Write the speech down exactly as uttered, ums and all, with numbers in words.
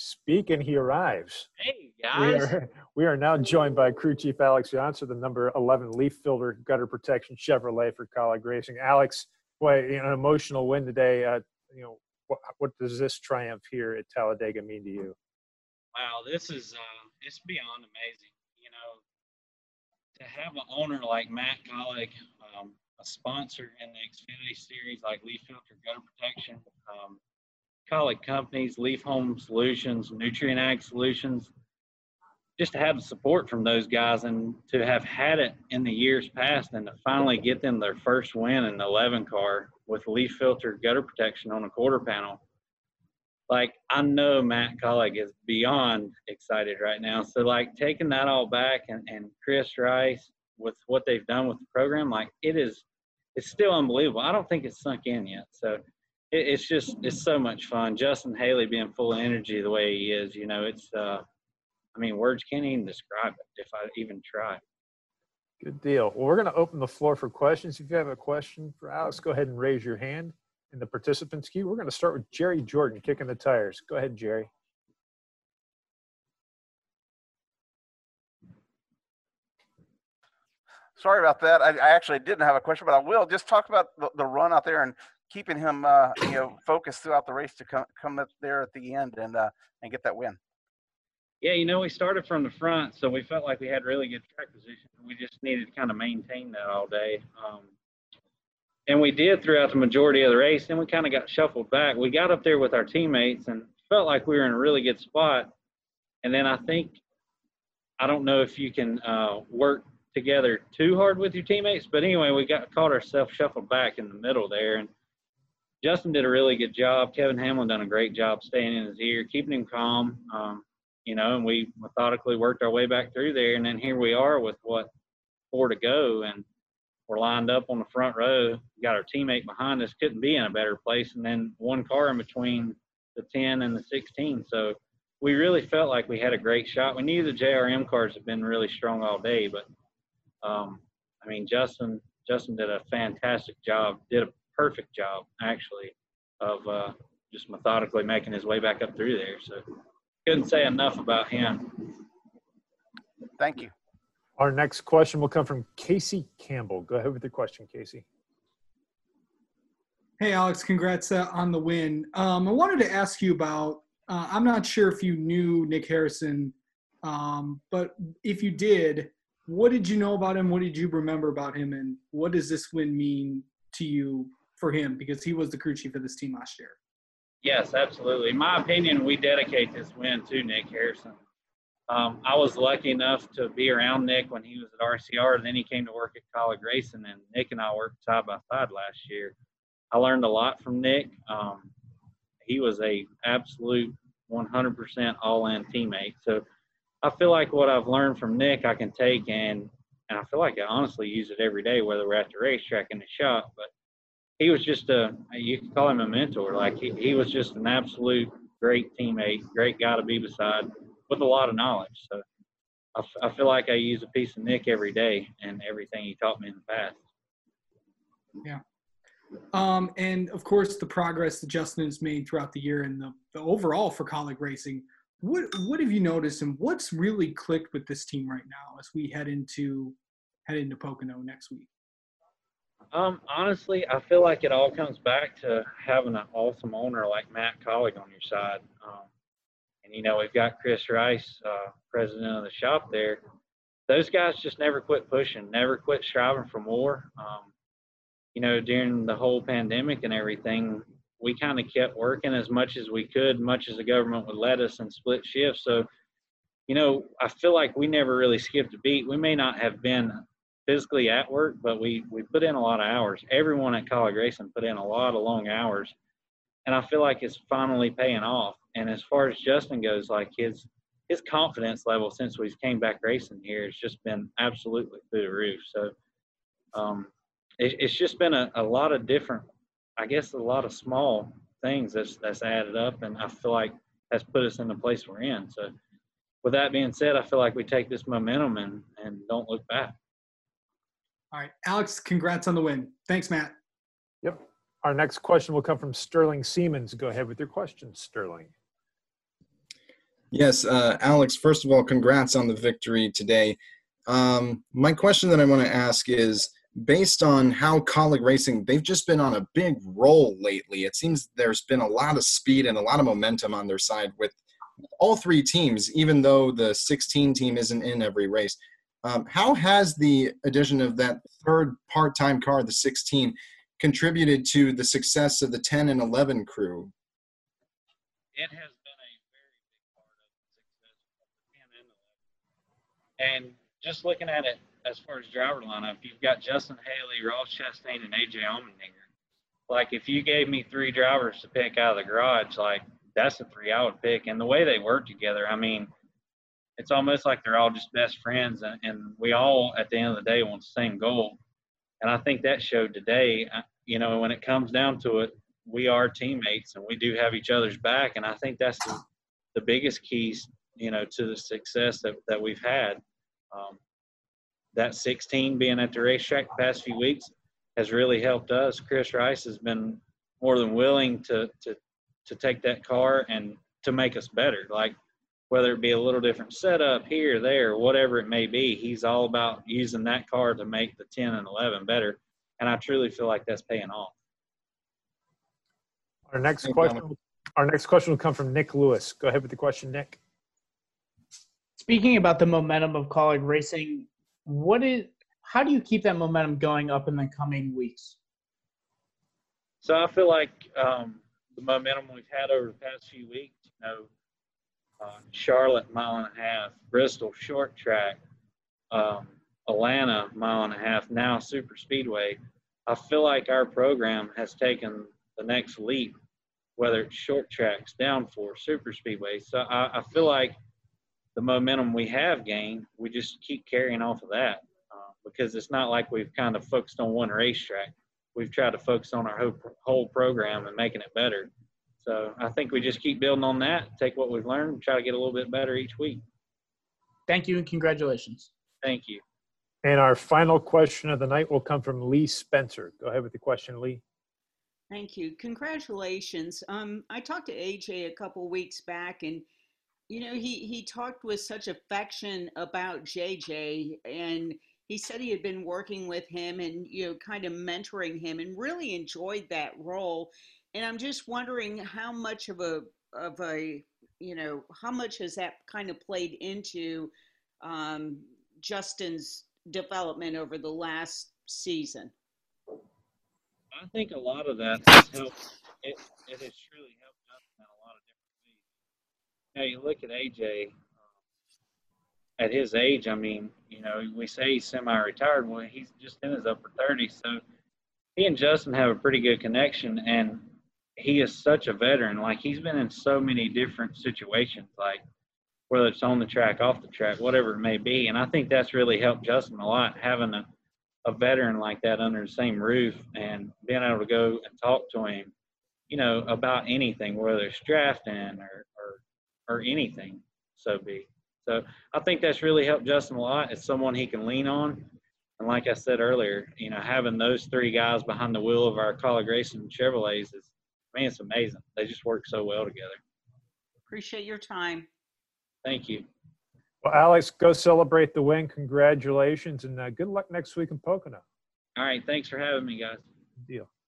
speak and he arrives. Hey, We guys. are, we are now joined by Crew Chief Alex Johnson, the number eleven leaf filter gutter protection Chevrolet for Kaulig Racing. Alex, boy, you know, an emotional win today. Uh, you know, what, what does this triumph here at Talladega mean to you? Wow, this is uh, it's beyond amazing. You know, to have an owner like Matt Kaulig, um, a sponsor in the Xfinity Series like Leaf Filter Gutter Protection, um, Kaulig Companies, Leaf Home Solutions, Nutrient Ag Solutions, just to have the support from those guys and to have had it in the years past and to finally get them their first win in the eleven car with Leaf Filter Gutter Protection on a quarter panel. Like, I know Matt Kaulig is beyond excited right now. So, like, taking that all back and, and Chris Rice with what they've done with the program, like, it is, it's still unbelievable. I don't think it's sunk in yet. So, it, it's just, it's so much fun. Justin Haley being full of energy the way he is, you know, it's, uh, I mean, words can't even describe it if I even try. Good deal. Well, we're going to open the floor for questions. If you have a question for Alex, go ahead and raise your hand in the participants queue. We're going to start with Jerry Jordan, kicking the tires. Go ahead, Jerry. Sorry about that. I, I actually didn't have a question, but I will just talk about the, the run out there and keeping him, uh, you know, focused throughout the race to come come up there at the end and uh, and get that win. Yeah, you know, we started from the front, so we felt like we had really good track position. We just needed to kind of maintain that all day. Um, and we did throughout the majority of the race, and we kind of got shuffled back. We got up there with our teammates and felt like we were in a really good spot. And then I think, I don't know if you can uh, work together too hard with your teammates, but anyway, we got caught ourselves shuffled back in the middle there. And Justin did a really good job. Kevin Hamlin done a great job staying in his ear, keeping him calm. Um, you know, and we methodically worked our way back through there. And then here we are with, what, four to go, and we're lined up on the front row. Got our teammate behind us, couldn't be in a better place, and then one car in between the ten and the sixteen. So we really felt like we had a great shot. We knew the J R M cars have been really strong all day, but, um, I mean, Justin Justin did a fantastic job, did a perfect job, actually, of uh, just methodically making his way back up through there. So couldn't say enough about him. Thank you. Our next question will come from Casey Campbell. Go ahead with your question, Casey. Hey, Alex, congrats uh, on the win. Um, I wanted to ask you about, uh, I'm not sure if you knew Nick Harrison, um, but if you did, what did you know about him? What did you remember about him? And what does this win mean to you for him? Because he was the crew chief of this team last year. Yes, absolutely. In my opinion, we dedicate this win to Nick Harrison. Um, I was lucky enough to be around Nick when he was at R C R, and then he came to work at Kaulig Racing, and Nick and I worked side by side last year. I learned a lot from Nick. Um, he was a absolute one hundred percent all-in teammate. So I feel like what I've learned from Nick I can take, and, and I feel like I honestly use it every day, whether we're at the racetrack in the shop. But he was just a, you could call him a mentor. Like, he, he was just an absolute great teammate, great guy to be beside with a lot of knowledge. So I, f- I feel like I use a piece of Nick every day and everything he taught me in the past. Yeah. Um, and, of course, the progress that Justin has made throughout the year and the, the overall for Kaulig Racing, what what have you noticed and what's really clicked with this team right now as we head into head into Pocono next week? Um, honestly, I feel like it all comes back to having an awesome owner like Matt Kaulig on your side. Um, and, you know, we've got Chris Rice, uh, president of the shop there. Those guys just never quit pushing, never quit striving for more. Um, you know, during the whole pandemic and everything, we kind of kept working as much as we could, much as the government would let us, and split shifts. So, you know, I feel like we never really skipped a beat. We may not have been physically at work, but we, we put in a lot of hours. Everyone at Kaulig Racing put in a lot of long hours, and I feel like it's finally paying off. And as far as Justin goes, like his his confidence level since we came back racing here has just been absolutely through the roof. So um, it, it's just been a, a lot of different, I guess, a lot of small things that's that's added up, and I feel like has put us in the place we're in. So with that being said, I feel like we take this momentum and, and don't look back. All right, Alex, congrats on the win. Thanks, Matt. Yep. Our next question will come from Sterling Siemens. Go ahead with your question, Sterling. Yes, uh, Alex, first of all, congrats on the victory today. Um, my question that I want to ask is, based on how Colleague Racing, they've just been on a big roll lately. It seems there's been a lot of speed and a lot of momentum on their side with all three teams, even though the sixteen team isn't in every race. Um, how has the addition of that third part-time car, the sixteen, contributed to the success of the ten and eleven crew? It has been a very big part of the success of the ten and eleven. And just looking at it as far as driver lineup, you've got Justin Haley, Ross Chastain, and A J Allmendinger. Like, if you gave me three drivers to pick out of the garage, like, that's the three I would pick. And the way they work together, I mean, it's almost like they're all just best friends, and, and we all, at the end of the day, want the same goal. And I think that showed today. You know, when it comes down to it, we are teammates, and we do have each other's back. And I think that's the, the biggest keys, you know, to the success that, that we've had. Um, that sixteen being at the racetrack the past few weeks has really helped us. Chris Rice has been more than willing to to to take that car and to make us better. Like, whether it be a little different setup here, there, whatever it may be, he's all about using that car to make the ten and eleven better. And I truly feel like that's paying off. Our next Thank you, question, Alex. our next question will come from Nick Lewis. Go ahead with the question, Nick. Speaking about the momentum of Colleague Racing, what is how do you keep that momentum going up in the coming weeks? So I feel like um, the momentum we've had over the past few weeks, you know, uh, Charlotte, mile and a half, Bristol, short track, um, Atlanta, mile and a half, now super speedway. I feel like our program has taken the next leap, whether it's short tracks, downforce, super speedway. So I, I feel like the momentum we have gained, we just keep carrying off of that uh, because it's not like we've kind of focused on one racetrack. We've tried to focus on our whole, whole program and making it better. So I think we just keep building on that, take what we've learned, and try to get a little bit better each week. Thank you and congratulations. Thank you. And our final question of the night will come from Lee Spencer. Go ahead with the question, Lee. Thank you. Congratulations. Um, I talked to A J a couple weeks back, and you know, he, he talked with such affection about J J, and he said he had been working with him and, you know, kind of mentoring him and really enjoyed that role. And I'm just wondering how much of a, of a, you know, how much has that kind of played into um, Justin's development over the last season? I think a lot of that has helped. It, it has truly helped us in a lot of different ways. Now, you look at A J, um, at his age, I mean, you know, we say he's semi-retired. Well, he's just in his upper thirties. So he and Justin have a pretty good connection, and he is such a veteran. Like, he's been in so many different situations, like whether it's on the track, off the track, whatever it may be. And I think that's really helped Justin a lot, having a, a veteran like that under the same roof and being able to go and talk to him, you know, about anything, whether it's drafting or, or, or anything, so be. So I think that's really helped Justin a lot. It's someone he can lean on. And like I said earlier, you know, having those three guys behind the wheel of our Colleague Racing Chevrolets is, I mean, it's amazing. They just work so well together. Appreciate your time. Thank you. Well, Alex, go celebrate the win. Congratulations, and uh, good luck next week in Pocono. All right. Thanks for having me, guys. Good deal.